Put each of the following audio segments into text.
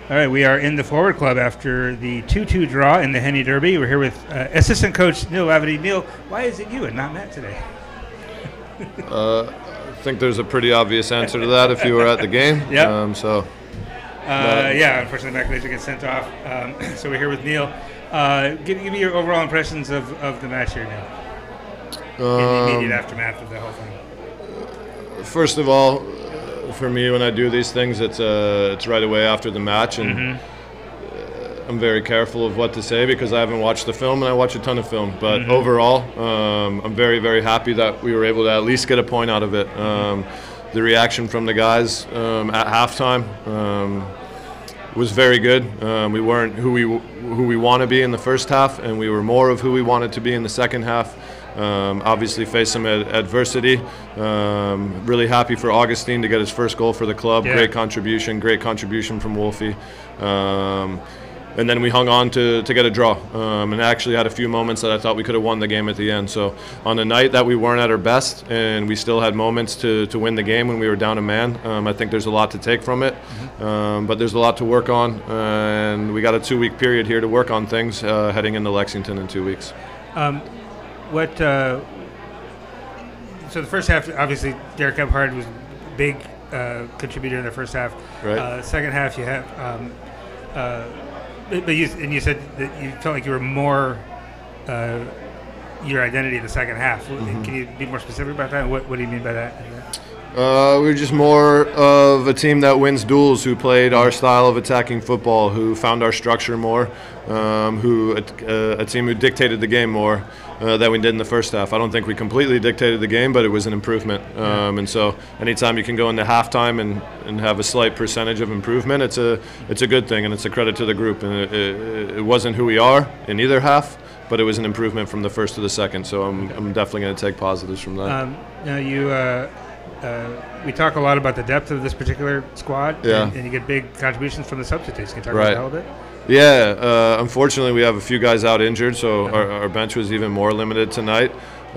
All right, we are in the Forward Club after the 2-2 draw in the Henny Derby. We're here with assistant coach Neil Laverty. Neil, why is it you and not Matt today? I think there's a pretty obvious answer to that if you were at the game. Yeah. Unfortunately, Matt Glazer gets sent off. So we're here with Neil. Give me your overall impressions of the match here, Neil. In the immediate aftermath of the whole thing. First of all, for me, when I do these things, it's right away after the match, and I'm very careful of what to say because I haven't watched the film, and I watch a ton of film. But overall, I'm very, very happy that we were able to at least get a point out of it. The reaction from the guys at halftime was very good. We weren't who we want to be in the first half, and we were more of who we wanted to be in the second half. Obviously faced some adversity. Really happy for Augustine to get his first goal for the club. Yeah. Great contribution from Wolfie. And then we hung on to get a draw, and actually had a few moments that I thought we could have won the game at the end. So on a night that we weren't at our best and we still had moments to win the game when we were down a man, I think there's a lot to take from it, but there's a lot to work on, and we got a 2-week period here to work on things heading into Lexington in 2 weeks. So the first half, obviously, Derek Gebhard was a big contributor in the first half. Right. Second half, you have, you said that you felt like you were more your identity in the second half. Can you be more specific about that? What do you mean by that? We were just more of a team that wins duels, who played our style of attacking football, who found our structure more, a team who dictated the game more than we did in the first half. I don't think we completely dictated the game, but it was an improvement. And so anytime you can go into halftime and have a slight percentage of improvement, it's a good thing, and it's a credit to the group. And it wasn't who we are in either half, but it was an improvement from the first to the second. So I'm definitely going to take positives from that. Now we talk a lot about the depth of this particular squad, and you get big contributions from the substitutes. Can you talk about that a little bit? Yeah, unfortunately we have a few guys out injured, so our bench was even more limited tonight.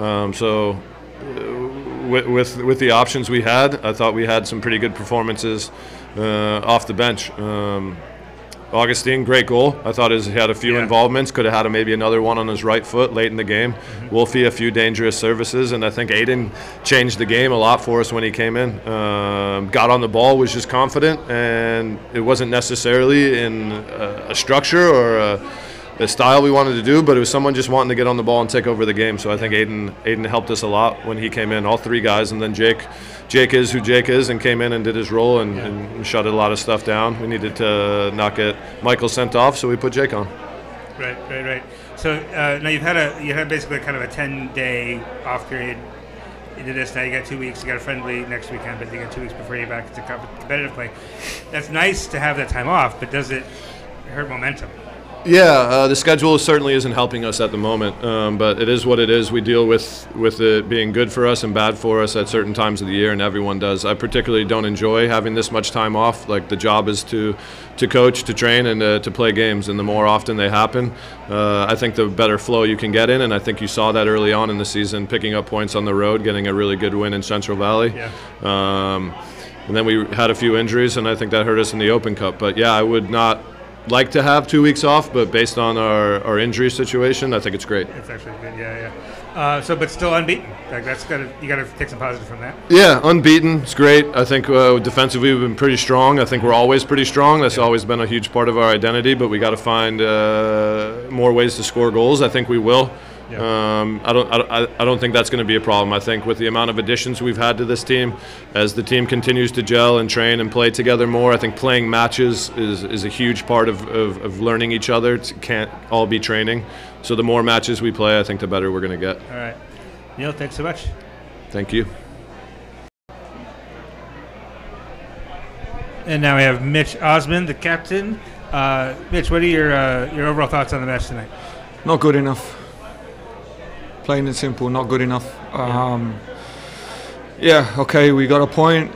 With the options we had, I thought we had some pretty good performances off the bench. Augustine, great goal. I thought he had a few involvements. Could have had maybe another one on his right foot late in the game. Wolfie, a few dangerous services, and I think Aiden changed the game a lot for us when he came in. Got on the ball, was just confident, and it wasn't necessarily in a structure or a style we wanted to do, but it was someone just wanting to get on the ball and take over the game. So I think Aiden helped us a lot when he came in, all three guys, and then Jake is who Jake is, and came in and did his role and shut a lot of stuff down. We needed to not get Michael sent off, so we put Jake on. Right. So now you had basically kind of a 10-day off period into this. Now you got 2 weeks. You got a friendly next weekend, but you got 2 weeks before you're back to competitive play. That's nice to have that time off, but does it hurt momentum? Yeah, the schedule certainly isn't helping us at the moment, but it is what it is. We deal with it being good for us and bad for us at certain times of the year, and everyone does. I particularly don't enjoy having this much time off. Like, the job is to coach, to train, and to play games, and the more often they happen, I think the better flow you can get in, and I think you saw that early on in the season, picking up points on the road, getting a really good win in Central Valley. And then we had a few injuries, and I think that hurt us in the Open Cup. But yeah, I would not like to have 2 weeks off, but based on our injury situation, I think it's great. It's actually good, yeah. But still unbeaten. Like, you got to take some positive from that. Yeah, unbeaten. It's great. I think defensively we've been pretty strong. I think we're always pretty strong. That's always been a huge part of our identity. But we got to find more ways to score goals. I think we will. I don't think that's going to be a problem. I think with the amount of additions we've had to this team, as the team continues to gel and train and play together more, I think playing matches is a huge part of learning each other. It can't all be training. So the more matches we play, I think the better we're going to get. All right. Neil, thanks so much. Thank you. And now we have Mitch Osmond, the captain. Mitch, what are your overall thoughts on the match tonight? Not good enough. Plain and simple, not good enough. Okay, we got a point.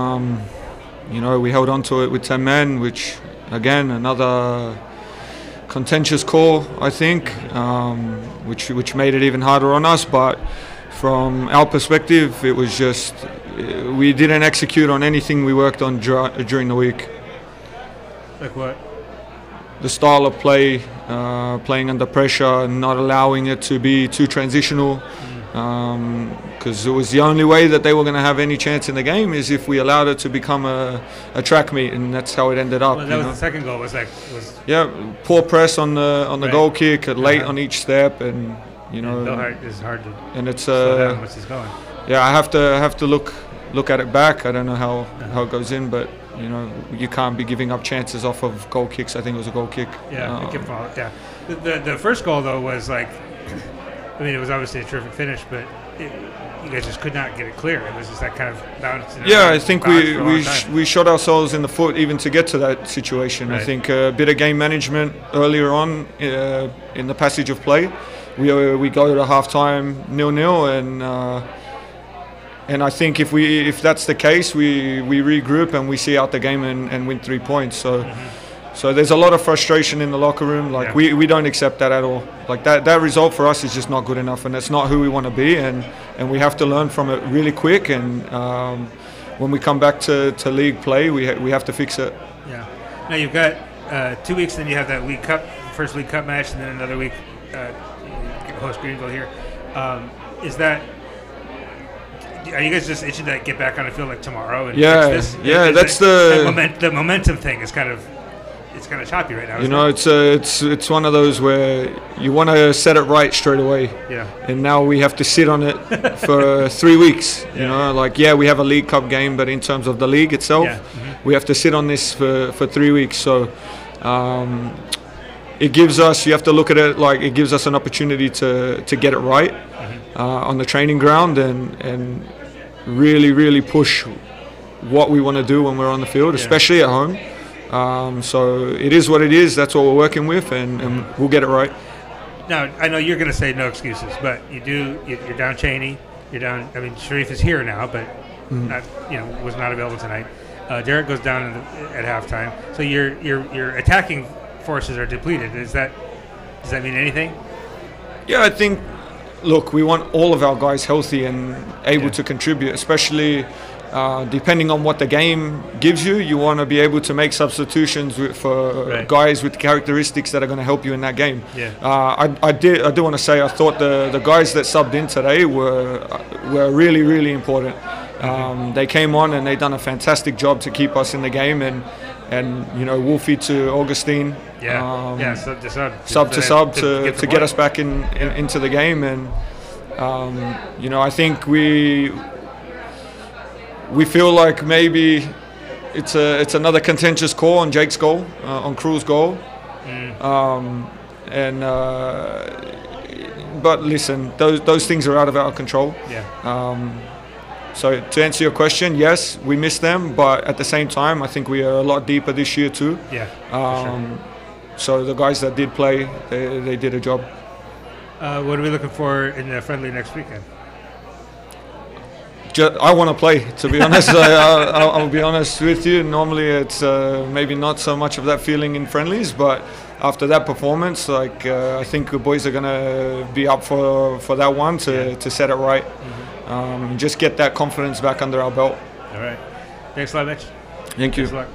We held on to it with 10 men, which, again, another contentious call, I think, which made it even harder on us. But from our perspective, it was just we didn't execute on anything we worked on during the week. Like what? The style of play, playing under pressure, and not allowing it to be too transitional. Because it was the only way that they were going to have any chance in the game is if we allowed it to become a track meet, and that's how it ended up. Well, that was the second goal. Was Poor press on the right. goal kick, late on each step, and Bill Hart is hard to. And it's slow down once he's going. Yeah, I have to look at it back. I don't know how it goes in, but you can't be giving up chances off of goal kicks. I think it was a goal kick. Yeah, it can fall. Yeah, the first goal though was like. I mean, it was obviously a terrific finish, but you guys just could not get it clear. It was just that kind of bounce. Yeah, I think we shot ourselves in the foot even to get to that situation. Right. I think a bit of game management earlier on in the passage of play. We go to halftime 0-0, and I think if that's the case, we regroup and we see out the game and win 3 points. So. So there's a lot of frustration in the locker room. Like we don't accept that at all. Like that result for us is just not good enough, and it's not who we want to be. And we have to learn from it really quick. And when we come back to league play, we have to fix it. Yeah. Now you've got 2 weeks, then you have that League Cup, first League Cup match, and then another week host Greenville here. Are you guys just itching to get back on the field like tomorrow? And fix this? That's the momentum thing is kind of. It's kind of choppy right now. It's one of those where you want to set it right straight away. Yeah. And now we have to sit on it for 3 weeks. We have a League Cup game, but in terms of the league itself, we have to sit on this for 3 weeks. So it gives us. You have to look at it like it gives us an opportunity to get it right on the training ground and really, really push what we want to do when we're on the field, especially at home. So it is what it is. That's what we're working with, and we'll get it right. Now, I know you're going to say no excuses, but you're down Cheney. You're down. I mean, Sharif is here now, but was not available tonight. Derek goes down at halftime. So your attacking forces are depleted. Does that mean anything? Yeah, I think. Look, we want all of our guys healthy and able to contribute, especially. Depending on what the game gives you, you want to be able to make substitutions for guys with characteristics that are going to help you in that game. Yeah. I do want to say I thought the guys that subbed in today were really, really important. They came on and they done a fantastic job to keep us in the game, and Wolfie to Augustine. Sub to get us back into the game, and I think we feel like maybe it's another contentious call on Jake's goal, on Crew's goal. But listen, those things are out of our control. Yeah. So to answer your question, yes, we miss them, but at the same time, I think we are a lot deeper this year too. Yeah. So the guys that did play, they did a job. What are we looking for in the friendly next weekend? I want to play, to be honest. I'll be honest with you. Normally it's maybe not so much of that feeling in friendlies, but after that performance, I think the boys are going to be up for that one to set it right. Just get that confidence back under our belt. All right. Thanks a lot, Mitch. Thank you. Thanks a lot.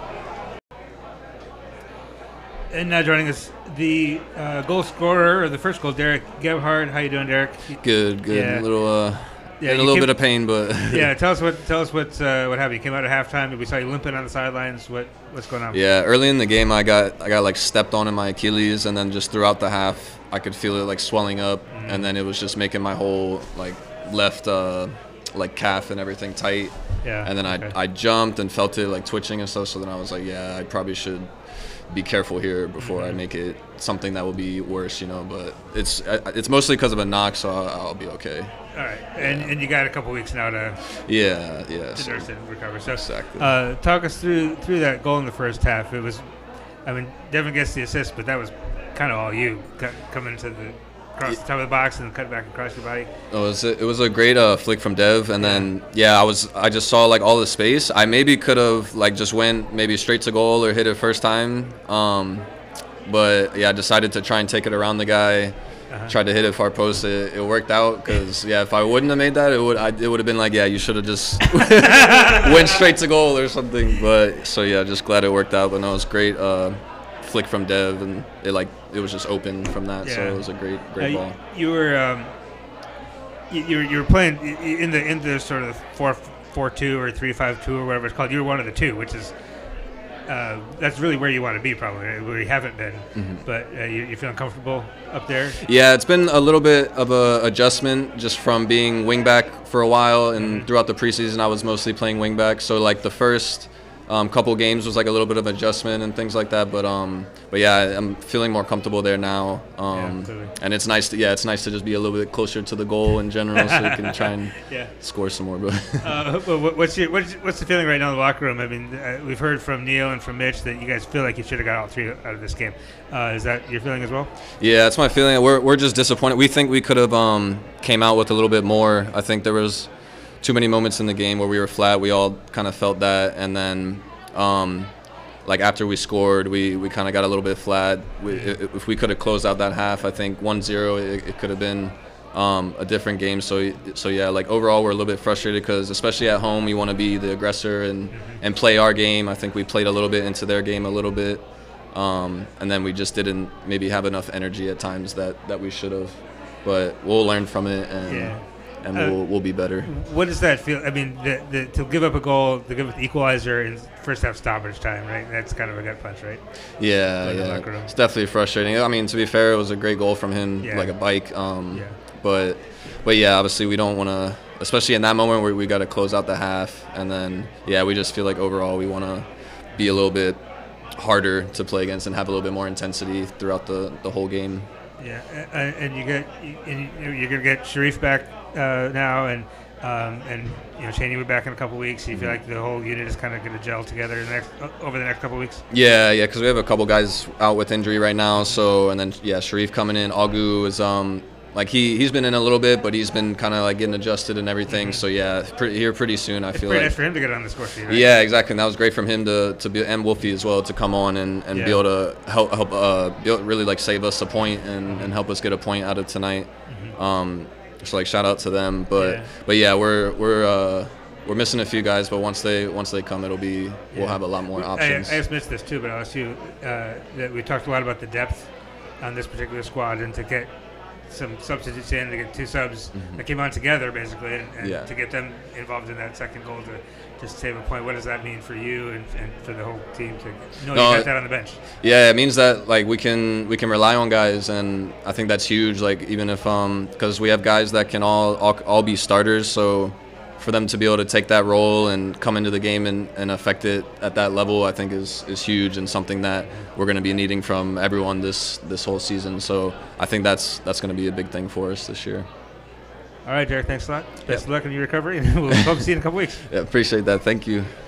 And now joining us, the goal scorer, or the first goal, Derek Gebhardt. How you doing, Derek? Good. Yeah. A little bit of pain, but yeah. Tell us what happened. You came out at halftime. We saw you limping on the sidelines. What's going on? Yeah, early in the game, I got like stepped on in my Achilles, and then just throughout the half, I could feel it like swelling up, and then it was just making my whole like left like calf and everything tight. Yeah. And then I jumped and felt it like twitching and stuff. So then I was like, yeah, I probably should be careful here before I make it something that will be worse, But it's mostly because of a knock, so I'll be okay. All right, and you got a couple weeks now to nurse it and recover. So exactly. Talk us through that goal in the first half. It was, Devin gets the assist, but that was kind of all you coming into across the top of the box and cut back across your body. It was a great flick from Dev, and then I just saw like all the space. I maybe could have like just went maybe straight to goal or hit it first time, but I decided to try and take it around the guy. tried to hit it far post. It worked out because if I wouldn't have made that, it would have been like you should have just went straight to goal or something. But so just glad it worked out. But no, it was great. Flick from Dev, and it was just open from that. So it was a great ball. You were playing in the sort of 4-4-2 or 3-5-2 or whatever it's called. You were one of the two, which is that's really where you want to be, probably where you haven't been. But you feeling comfortable up there? Yeah, it's been a little bit of a adjustment just from being wingback for a while, and throughout the preseason I was mostly playing wingback. So like the first couple games was like a little bit of adjustment and things like that, but yeah, I'm feeling more comfortable there now. And it's nice to just be a little bit closer to the goal in general, so you can try and score some more. But what's the feeling right now in the locker room? I mean, we've heard from Neil and from Mitch that you guys feel like you should have got all three out of this game. Is that your feeling as well? Yeah, that's my feeling. We're just disappointed. We think we could have came out with a little bit more. I think there was too many moments in the game where we were flat. We all kind of felt that, and then like after we scored, we kind of got a little bit flat. If we could have closed out that half, I think 1-0, it could have been a different game. So yeah, like overall we're a little bit frustrated because especially at home we want to be the aggressor and play our game. I think we played a little bit into their game a little bit, and then we just didn't maybe have enough energy at times that we should have. But we'll learn from it, and we'll be better. What does that feel? I mean, to give up a goal, to give up the equalizer in first half stoppage time, right? That's kind of a gut punch, right? Yeah. It's definitely frustrating. I mean, to be fair, it was a great goal from him, like a bike. But yeah, obviously we don't want to, especially in that moment where we got to close out the half, and then we just feel like overall we want to be a little bit harder to play against and have a little bit more intensity throughout the whole game. Yeah, and you're gonna get Sharif back now, and Cheney will be back in a couple weeks. You feel like the whole unit is kind of going to gel together over the next couple weeks? Yeah, because we have a couple guys out with injury right now. So, and then Sharif coming in. Agu is like he's been in a little bit, but he's been kind of like getting adjusted and everything. So here pretty soon. I feel like pretty nice for him to get on the score sheet. Right? Yeah, exactly. And that was great from him to be, and Wolfie as well, to come on and be able to help really like save us a point and help us get a point out of tonight. So like shout out to them, but yeah, we're missing a few guys, but once they come, we'll have a lot more options. I just missed this too, but I'll ask you that we talked a lot about the depth on this particular squad, and to get some substitutes in, to get two subs that came on together basically, and to get them involved in that second goal to just save a point. What does that mean for you and for the whole team to know you got that on the bench? Yeah, it means that like we can rely on guys, and I think that's huge. Like even if because we have guys that can all be starters, so for them to be able to take that role and come into the game and affect it at that level, I think is huge, and something that we're going to be needing from everyone this whole season. So I think that's going to be a big thing for us this year. All right, Derek, thanks a lot. Best of luck in your recovery, and we'll hope to see you in a couple weeks. Yeah, appreciate that. Thank you.